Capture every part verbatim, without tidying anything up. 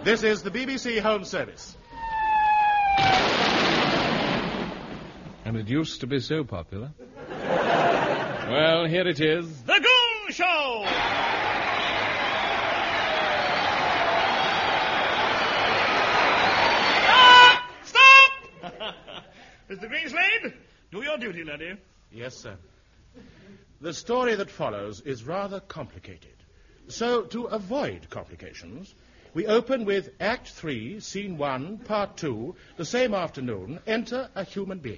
This is the B B C Home Service. And it used to be so popular. Well, here it is. The Goon Show! Stop! Stop! Mister Greenslade, do your duty, laddie. Yes, sir. The story that follows is rather complicated. So, to avoid complications, we open with Act Three, Scene One, Part Two. The same afternoon, enter a human being.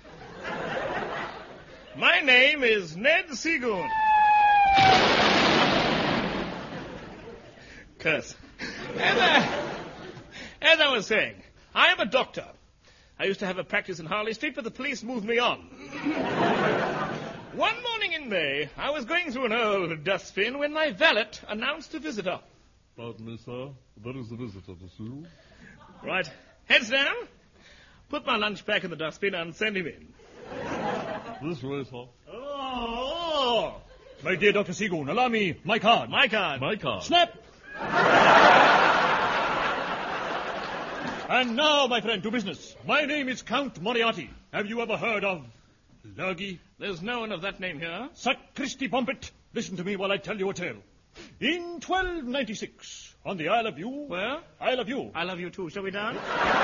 My name is Ned Seagoon. Curse. As I, as I was saying, I am a doctor. I used to have a practice in Harley Street, but the police moved me on. One morning in May, I was going through an old dustbin when my valet announced a visitor. Pardon me, sir. There is a visitor to see you. Right. Heads down. Put my lunch back in the dustbin and send him in. This way, sir. Oh! My dear Doctor Seagoon, allow me my card. My card. My card. Snap! And now, my friend, to business. My name is Count Moriarty. Have you ever heard of Lurgy? There's no one of that name here. Sacristi Pompet. Listen to me while I tell you a tale. In twelve ninety-six, on the Isle of Yew... Where? Isle of Yew. I love you too. Shall we dance?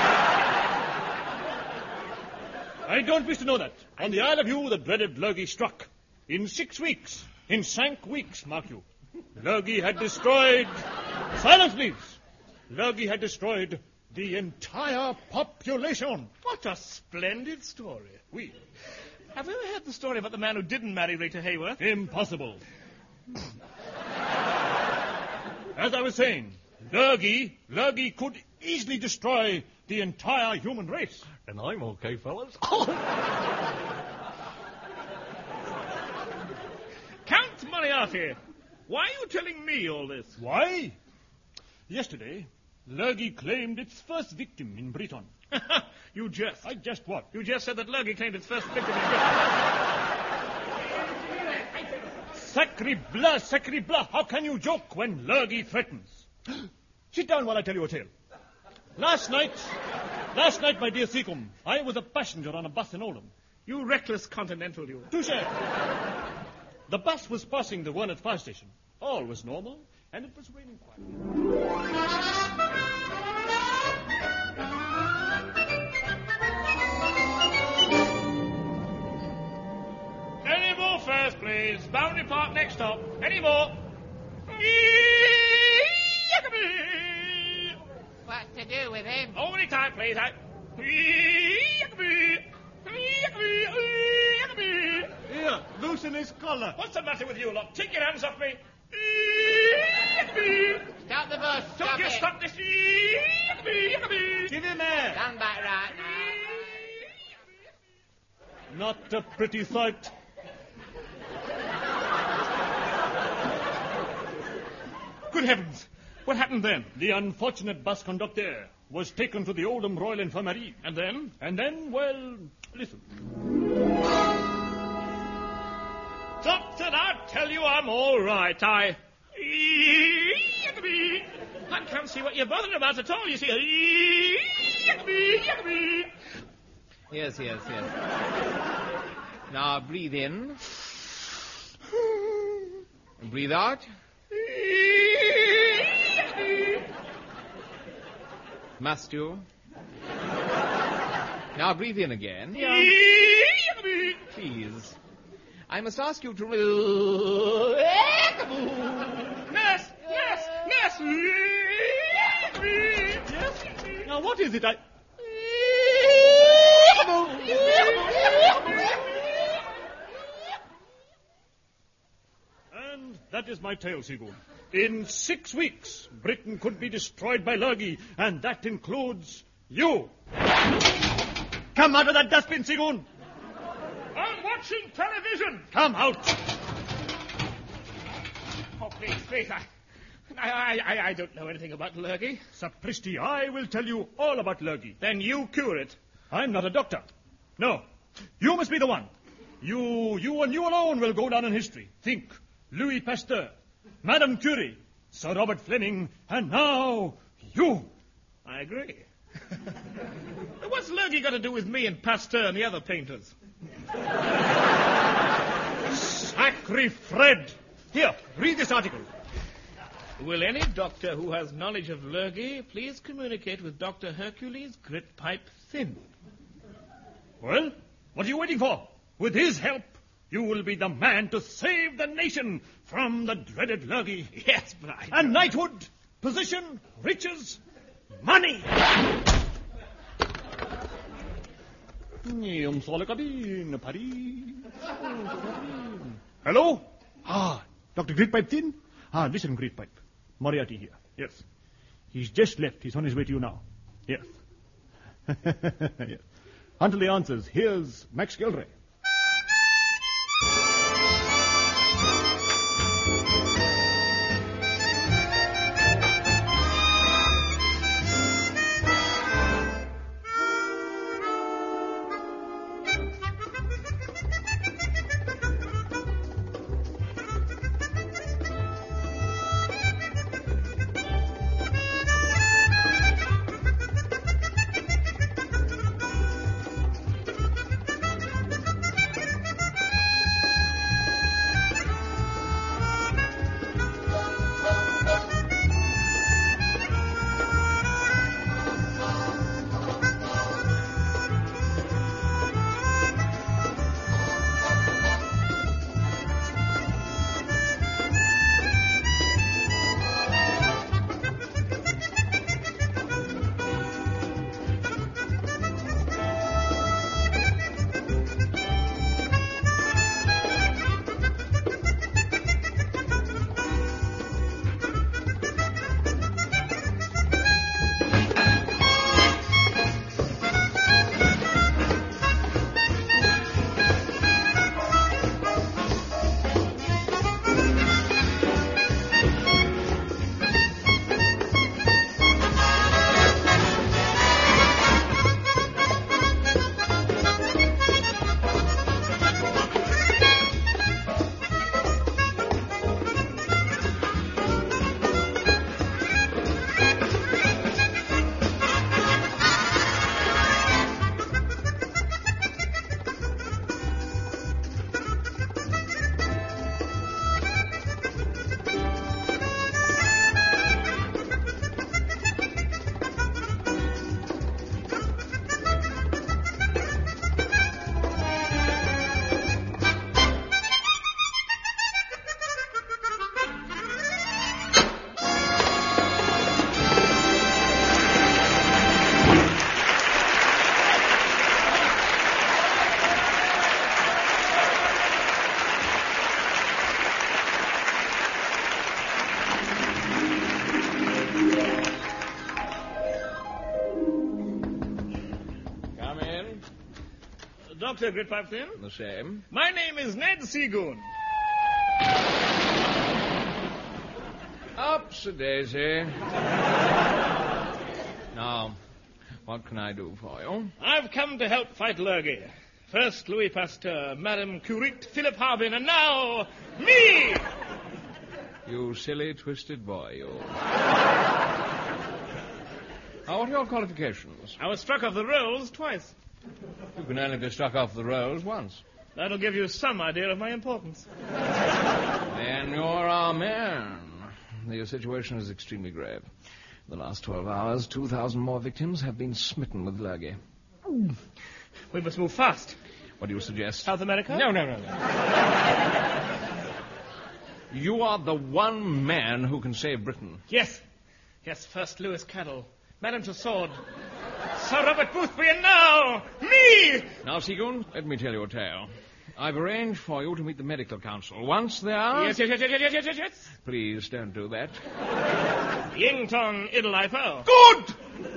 I don't wish to know that. On the Isle of Yew, the dreaded Lurgy struck. In six weeks. In cinq weeks, mark you. Lurgy had destroyed... Silence, please. Lurgy had destroyed the entire population. What a splendid story. We. Have you ever heard the story about the man who didn't marry Rita Hayworth? Impossible. As I was saying, Lurgy, Lurgy could easily destroy the entire human race. And I'm okay, fellas. Count Moriarty, why are you telling me all this? Why? Yesterday, Lurgy claimed its first victim in Britain. You jest. I just what? You just said that Lurgy claimed its first victim in Britain. Sacre bleu, sacre bleu, how can you joke when Lurgy threatens? Sit down while I tell you a tale. Last night, last night, my dear Seacombe, I was a passenger on a bus in Oldham. You reckless continental, you. Touche. The bus was passing the one at fire station. All was normal, and it was raining quietly. Any more first, please. Boundary Park next stop. Any more? What to do with him? Only time, please. I... Here, loosen his collar. What's the matter with you lot? Take your hands off me. Stop the bus. Don't Stop you it. stop this. Give him air. Stand back right now. Not a pretty sight. Good heavens. What happened then? The unfortunate bus conductor was taken to the Oldham Royal Infirmary. And then? And then, well, listen. Doctor, I tell you I'm all right. I... I can't see what you're bothering about at all, you see. Yes, yes, yes. Now breathe in. And breathe out. Must you? Now breathe in again. Please. I must ask you to... Nurse! Nurse! Nurse! Yes? Now, what is it I... And that is my tale, Seagoon. In six weeks, Britain could be destroyed by Lurgy, and that includes you. Come out of that dustbin, Seagoon. I'm watching television. Come out. Oh, please, please, I... I, I, I don't know anything about Lurgy. Sapristi, I will tell you all about Lurgy. Then you cure it. I'm not a doctor. No, you must be the one. You, you and you alone will go down in history. Think, Louis Pasteur, Madame Curie, Sir Robert Fleming, and now You! I agree. What's Lurgy got to do with me and Pasteur and the other painters? Sacre Fred! Here, read this article. Will any doctor who has knowledge of Lurgy please communicate with Doctor Hercules Gritpipe Thin? Well, what are you waiting for? With his help, you will be the man to save the nation from the dreaded Lurgy. Yes, but I... And knighthood, position, riches, money. Hello? Ah, Doctor Gritpipe Thin? Ah, listen, Gritpipe. Moriarty here. Yes. He's just left. He's on his way to you now. Yes. Yes. Until he answers, here's Max Gilray. Doctor Gritpipe Thin? The same. My name is Ned Seagoon. Ups-a-daisy. Now, what can I do for you? I've come to help fight Lurgy. First Louis Pasteur, Madame Curie, Philip Harbin, and now me! You silly, twisted boy, you. Now, what are your qualifications? I was struck off the rolls twice. You can only be struck off the rolls once. That'll give you some idea of my importance. Then you're our man. The situation is extremely grave. In the last twelve hours, two thousand more victims have been smitten with Lurgy. We must move fast. What do you suggest? South America? No, no, no, no. You are the one man who can save Britain. Yes. Yes, first Lewis Carroll, Madame Tussaud, Sir Robert Boothby, and now me! Now, Seagoon, let me tell you a tale. I've arranged for you to meet the medical council. Once there... Yes, yes, yes, yes, yes, yes, yes, yes. Please don't do that. Ying Tong Idle I Po. Good!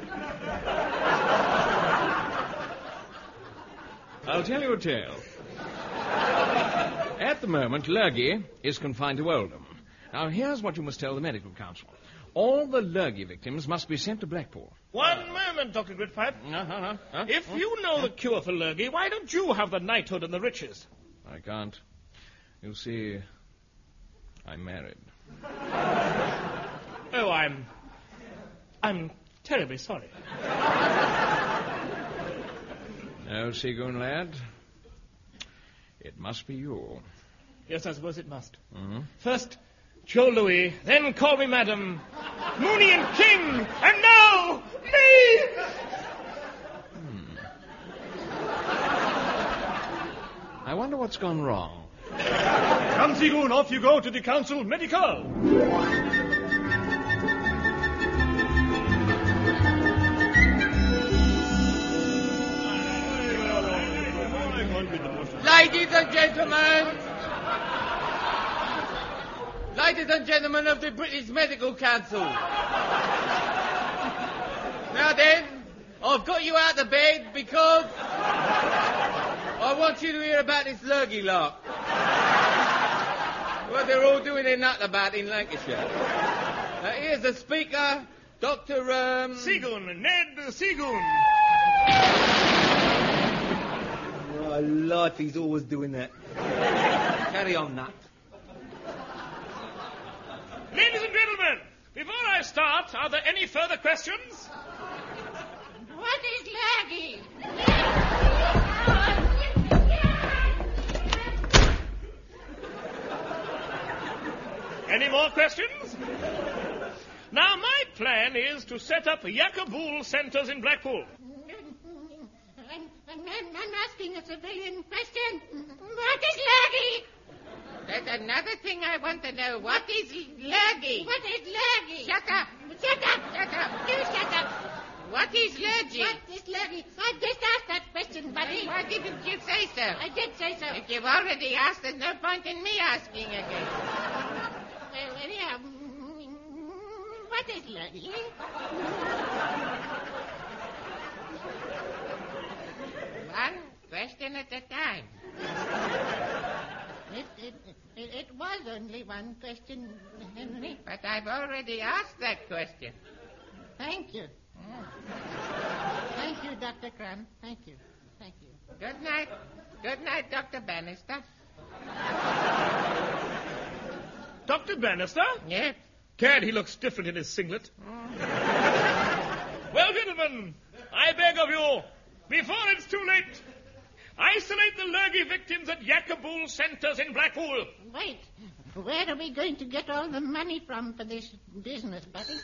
I'll tell you a tale. At the moment, Lurgy is confined to Oldham. Now, here's what you must tell the medical council. All the Lurgy victims must be sent to Blackpool. One moment, Doctor Gritpipe. Uh-huh. Huh? If you know the cure for Lurgy, why don't you have the knighthood and the riches? I can't. You see, I'm married. Oh, I'm... I'm terribly sorry. No, Seagoon, lad. It must be you. Yes, I suppose it must. Mm-hmm. First, Joe Louis, then call me Madam, Mooney and King, and now me! Hmm. I wonder what's gone wrong. Come, Seagoon, off you go to the Council Medical. Ladies and gentlemen, ladies and gentlemen of the British Medical Council. Now then, I've got you out of bed because I want you to hear about this lurgy lark. What they're all doing their nut about in Lancashire. Now here's the speaker, Doctor Um... Seagoon, Ned Seagoon. Oh, life, he's always doing that. Carry on, Nut. Ladies and gentlemen, before I start, are there any further questions? What is lurgy? Any more questions? Now, my plan is to set up Yakabul centres in Blackpool. I'm, I'm, I'm asking a civilian question. What is lurgy? There's another thing I want to know. What is lurgy? What is lurgy? Shut up. Shut up. Shut up. Do shut up. What is lurgy? What is lurgy? I just asked that question, buddy. Why didn't you say so? I did say so. If you've already asked, there's no point in me asking again. Well, anyhow, what is lurgy? One question at a time. It, it, it, it was only one question, Henry. But I've already asked that question. Thank you. Thank you, Doctor Crumb. Thank you. Thank you. Good night. Good night, Doctor Bannister. Doctor Bannister? Yes? Gad, he looks different in his singlet. Well, gentlemen, I beg of you, before it's too late, isolate the lurgy victims at Yakabul centres in Blackpool. Wait. Where are we going to get all the money from for this business, buddy?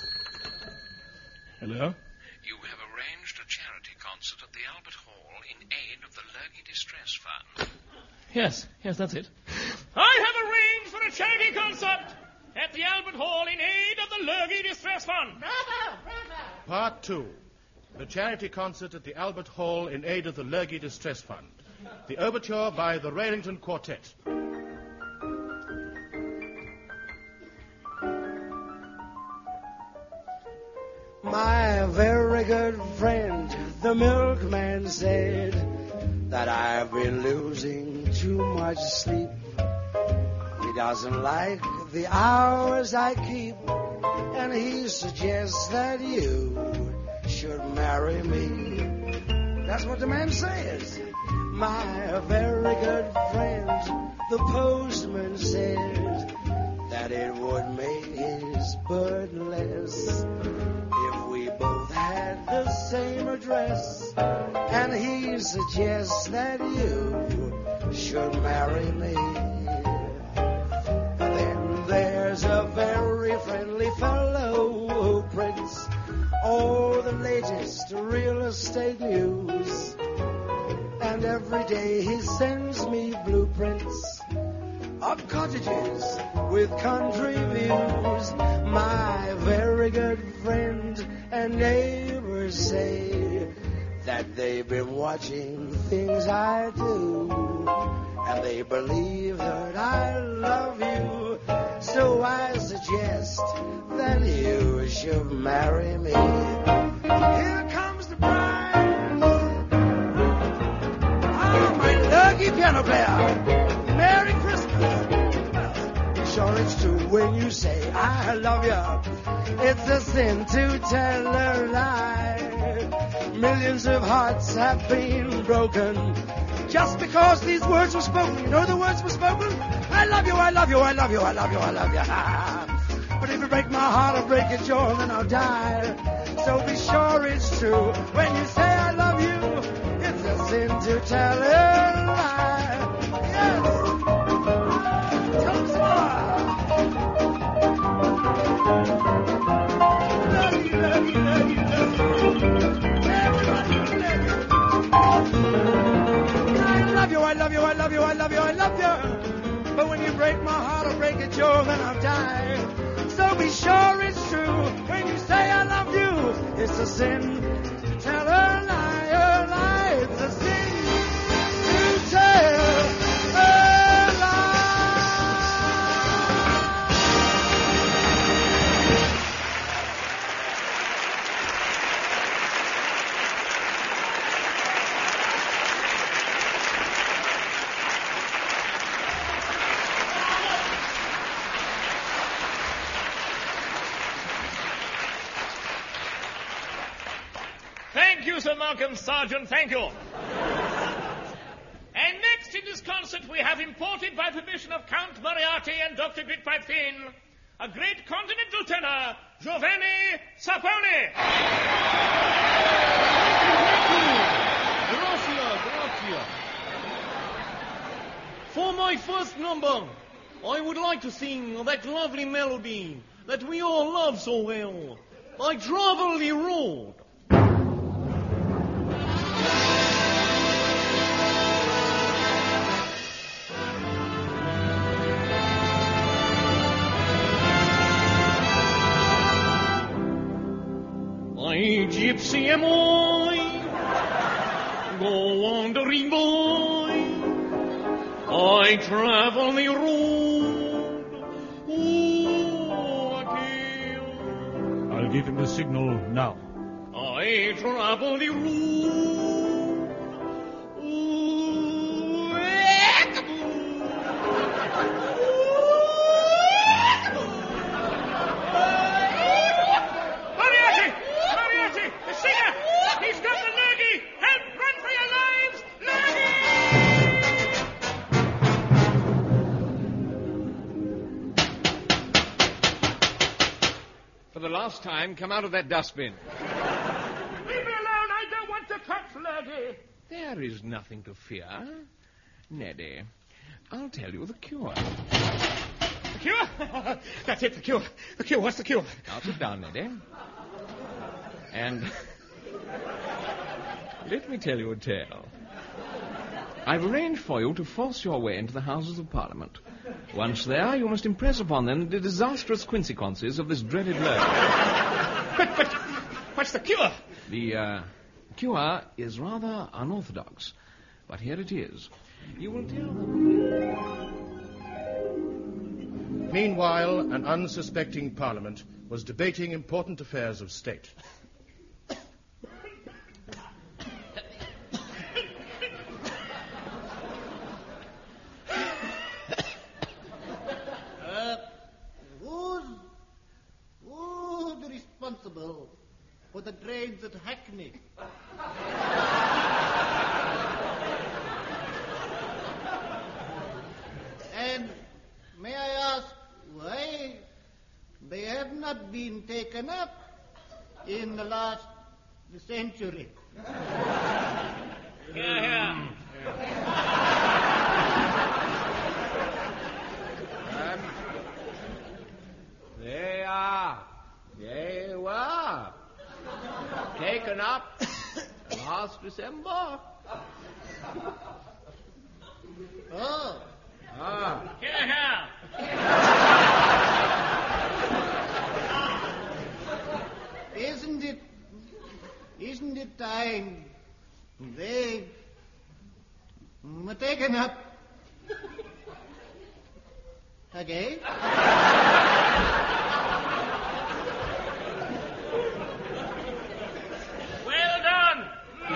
Hello? You have arranged a charity concert at the Albert Hall in aid of the Lurgy Distress Fund. Yes, yes, that's it. I have arranged for a charity concert at the Albert Hall in aid of the Lurgy Distress Fund. Bravo! Bravo! Part two. The charity concert at the Albert Hall in aid of the Lurgy Distress Fund. The overture by the Railington Quartet. My very good friend, the milkman, said that I've been losing too much sleep. He doesn't like the hours I keep, and he suggests that you should marry me. That's what the man says. My very good friend, the postman, says that it would make his burden less if we both had the same address, and he suggests that you should marry me. Then there's a very friendly fellow who prints all the latest real estate news, and every day he sends me blueprints of cottages with country views. My very good friend and neighbors say that they've been watching things I do, and they believe that I love you. So I suggest that you should marry me. Here comes the bride. Oh, my lucky piano player. Merry Christmas. Sure it's true when you say I love you. It's a sin to tell a lie. Millions of hearts have been broken just because these words were spoken. You know the words were spoken? I love you, I love you, I love you, I love you, I love you. But if you break my heart, I'll break it, Joe, and then I'll die. So be sure it's true. When you say I love you, it's a sin to tell a lie. Yes. Tell us more. Love you, love you, love you, love you. Everybody love you. I love you, I love you, I love you, I love you, I love you. But when you break my heart, I'll break it, you're gonna die. So be sure it's true. When you say I love you, it's a sin to tell a lie, a lie. It's a sin to tell a lie. Thank you, Sir Malcolm Sargent, thank you. And next in this concert we have imported by permission of Count Moriarty and Doctor Gritpipe Finn, a great continental tenor, Giovanni Sapone. Gracias, gracias. For my first number, I would like to sing that lovely melody that we all love so well, I Travel the Road. I gypsy am I, go wandering boy, I travel the road, oh, I kill. I'll give him the signal now. I travel the road, oh, Moriarty! Moriarty! The singer! He's got the lurgy! Help! Run for your lives! Lurgy! For the last time, come out of that dustbin. Leave me alone! I don't want to touch lurgy! There is nothing to fear. Neddy, I'll tell you the cure. The cure? That's it, the cure. The cure, what's the cure? Now sit down, Neddy. And let me tell you a tale. I've arranged for you to force your way into the Houses of Parliament. Once there, you must impress upon them the disastrous consequences of this dreaded lurgy. But, but, what's the cure? The uh, cure is rather unorthodox, but here it is. You will tell them. Meanwhile, an unsuspecting Parliament was debating important affairs of state. uh, who's, who's responsible for the drains at Hackney? And may I ask why they have not been taken up in the last century? Here, here. Um, they are, they were taken up last December. Oh. Ah. Here, here. Isn't it, isn't it time they were taken up again? Well done.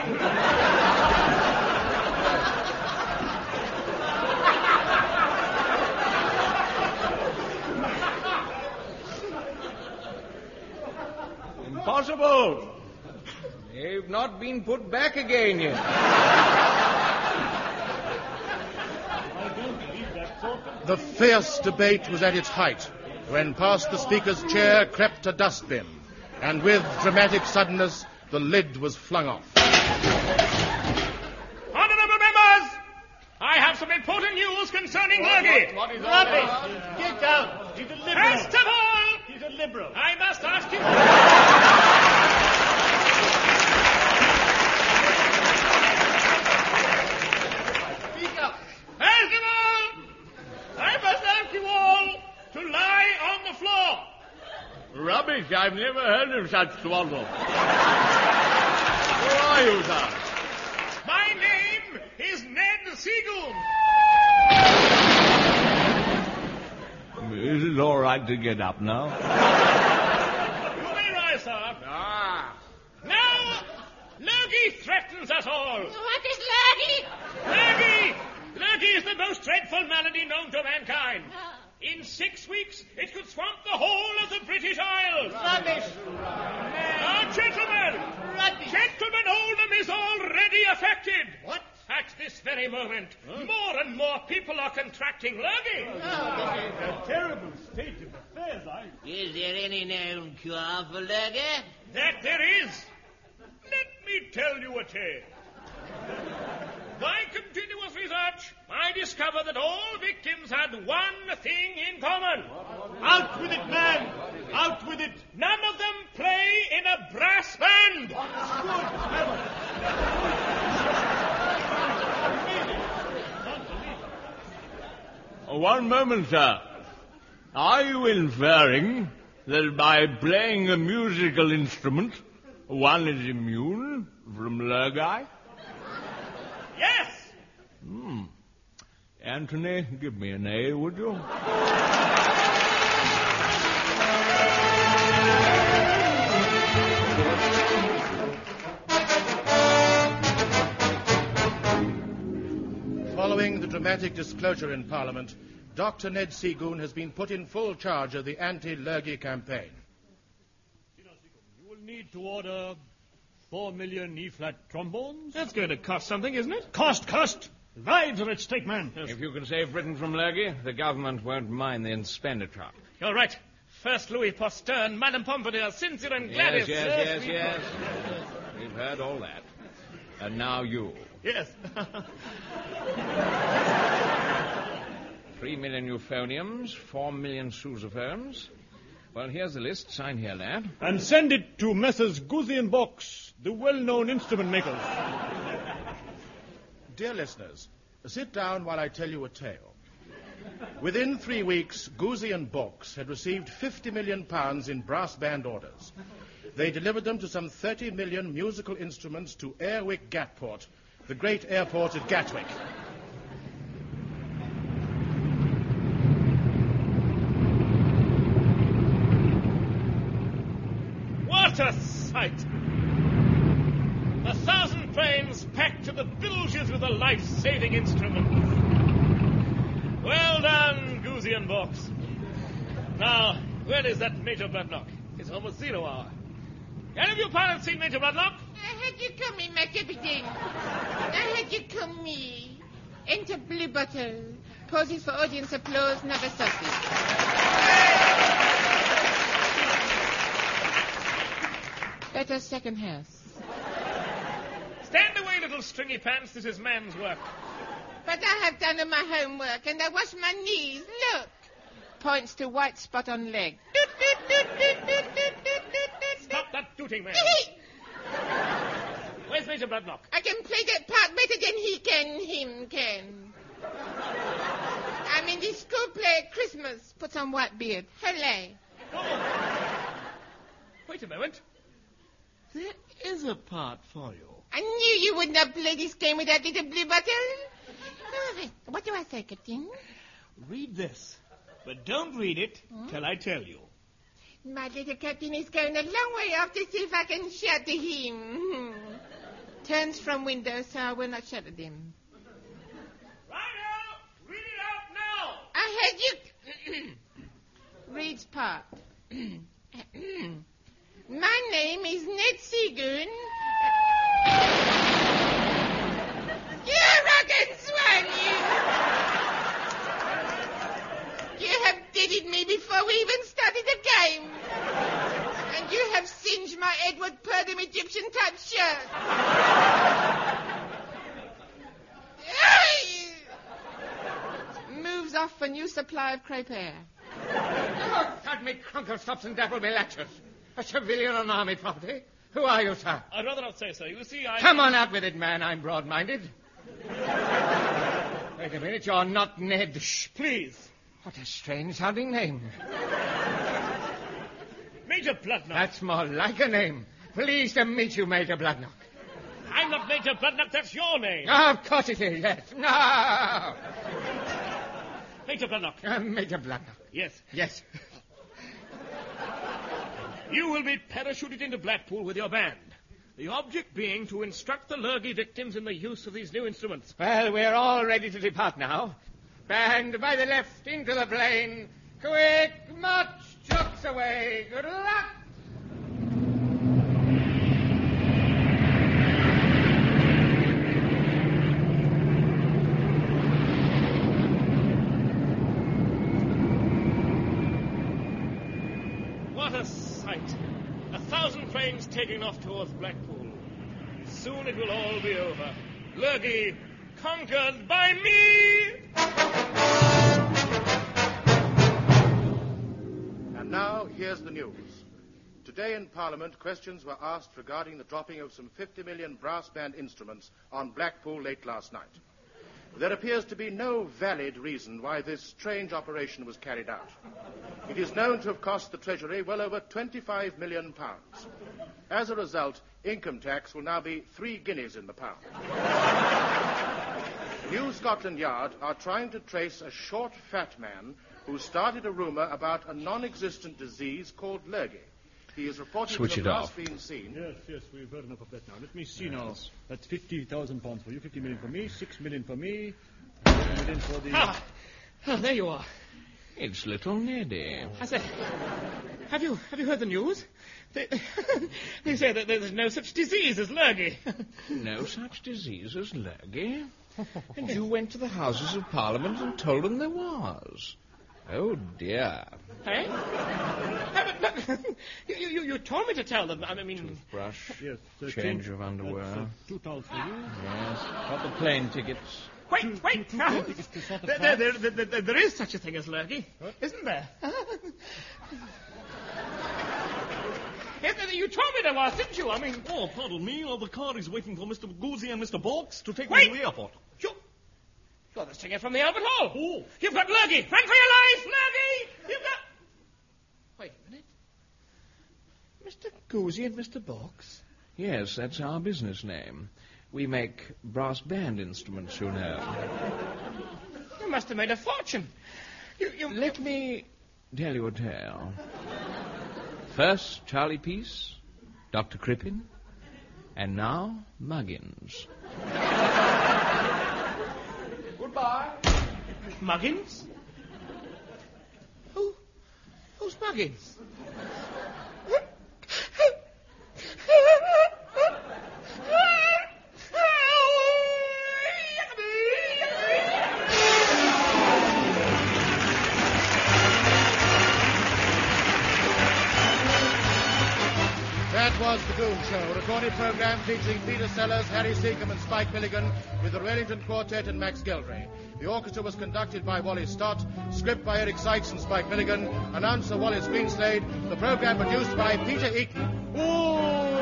Impossible. They've not been put back again yet. The fierce debate was at its height when past the Speaker's chair crept a dustbin. And with dramatic suddenness, the lid was flung off. Honourable members, I have some important news concerning Lurgy. What is rubbish? Get out. He's a liberal. First of all, He's a liberal. I must ask you... Speak up. First of all, I must ask you all to lie on the floor. Rubbish, I've never heard of such twaddle. Who are you, sir? My name is Ned Seagoon. Is it all right to get up now? You may rise, sir. Ah. Now, Lurgy threatens us all. What is Lurgy? Lurgy! Lurgy is the most dreadful malady known to mankind. In six weeks, it could swamp the whole of the British Isles. Rubbish. Now, gentlemen, Gentlemen Oldham is already affected. What? At this very moment, more and more people are contracting Lurgy. A terrible state of affairs, I... Is there any known cure for Lurgy? That there is. Let me tell you a tale. By continuous research, I discovered that all victims had one thing in common. Out with it, man! Out with it! None of them play in a brass band. One moment, sir. Are you inferring that by playing a musical instrument, one is immune from Lurgy? Yes. Hmm. Anthony, give me an A, would you? Following the dramatic disclosure in Parliament, Doctor Ned Seagoon has been put in full charge of the anti-Lurgy campaign. You will need to order four million E-flat trombones. That's going to cost something, isn't it? Cost, cost! Lives are at stake, man. If you can save Britain from Lurgy, the government won't mind the expenditure. You're right. First Louis Postern, Madame Pompadour, Cynthia and Gladys. Yes, yes, yes, yes. We've heard all that. And now you. Yes. Three million euphoniums, four million sousaphones. Well, here's the list. Sign here, lad. And send it to Messrs. Guzzi and Box, the well-known instrument makers. Dear listeners, sit down while I tell you a tale. Within three weeks, Guzzi and Box had received fifty million pounds in brass band orders. They delivered them to some thirty million musical instruments to Airwick Gatport, the great airport at Gatwick. What a sight! A thousand trains packed to the bilges with the life-saving instruments. Well done, Guzzi and Box. Now, where is that Major Bradlock? It's almost zero hour. Any of you pilots seen Major Bradlock? I heard you coming, my captain. I heard you coming. Enter Blue Bottle. Poses for audience applause, never success. Better second house. Stand away, little stringy pants. This is man's work. But I have done my homework, and I wash my knees. Look. Points to white spot on leg. Doot, doot, doot, doot, doot, doot, doot, doot. Stop that tooting, man. Where's Major Bradlock? I can play that part better than he can, him can. I'm in the school play at Christmas. Put on white beard. Hooray. Oh. Wait a moment. There is a part for you. I knew you would not play this game with that little blue bottle. Oh, what do I say, Captain? Read this. But don't read it hmm? till I tell you. My little captain is going a long way off to see if I can shout to him. Turns from window, so I will not shout at him. Right now! Read it out now! I heard you... Reads part. My name is Ned Seagoon. You rotten swan, you! You have deaded me before we even started the game. And you have seen Edward Purdom Egyptian-type shirt. Moves off for new supply of crepe air. Oh, cut me crunkle stops and dapple me latches. A civilian on army property? Who are you, sir? I'd rather not say so. You see, I... Come on out with it, man. I'm broad-minded. Wait a minute. You're not Ned. Shh, please. What a strange-sounding name. Major Bloodnock. That's more like a name. Pleased to meet you, Major Bloodnock. I'm not Major Bloodnock. That's your name. Oh, of course it is, yes. No! Major Bloodnock. Uh, Major Bloodnock. Yes. Yes. You will be parachuted into Blackpool with your band. The object being to instruct the Lurgy victims in the use of these new instruments. Well, we're all ready to depart now. Band by the left into the plain. Quick, march, jocks away. Good luck! What a sight. A thousand trains taking off towards Blackpool. Soon it will all be over. Lurgy conquered by me! And now, here's the news. Today in Parliament, questions were asked regarding the dropping of some fifty million brass band instruments on Blackpool late last night. There appears to be no valid reason why this strange operation was carried out. It is known to have cost the Treasury well over twenty-five million pounds. As a result, income tax will now be three guineas in the pound. New Scotland Yard are trying to trace a short, fat man who started a rumour about a non-existent disease called lurgy. He is reported Switch to it have off. last been seen. Yes, yes, we've heard enough of that now. Let me see yes. now. That's fifty thousand pounds for you, fifty million for me, six million for me, one million for the... Ah, oh, there you are. It's little Neddy. I say, have you have you heard the news? They, they say that there's no such disease as lurgy. No such disease as lurgy? And you went to the Houses of Parliament and told them there was. Oh, dear. Hey? you, you, you told me to tell them. I mean... Toothbrush. Yes. Uh, change of underwear. Uh, two towels for you. Yes. Got the plane tickets. Wait, two, wait. Two, two tickets to sort of there, there, there, there, there is such a thing as lurgy. What? Isn't there? You told me there was, didn't you? I mean... Oh, pardon me. Oh, the car is waiting for Mister Goosey and Mister Boggs to take Wait. me to the airport. You... You're the singer from the Albert Hall. Oh. You've got lurgy. Run for your life, lurgy! You've got... Wait a minute. Mister Goosey and Mister Boggs? Yes, that's our business name. We make brass band instruments, you know. You must have made a fortune. You, you... Let me tell you a tale. First, Charlie Peace, Doctor Crippen, and now, Muggins. Goodbye. Muggins? Who? Who's Muggins? That was The Goon Show, a recorded program featuring Peter Sellers, Harry Seacombe and Spike Milligan with the Wellington Quartet and Max Geldray. The orchestra was conducted by Wally Stott, script by Eric Sykes and Spike Milligan, announcer Wallace Greenslade, the program produced by Peter Eaton. Ooh!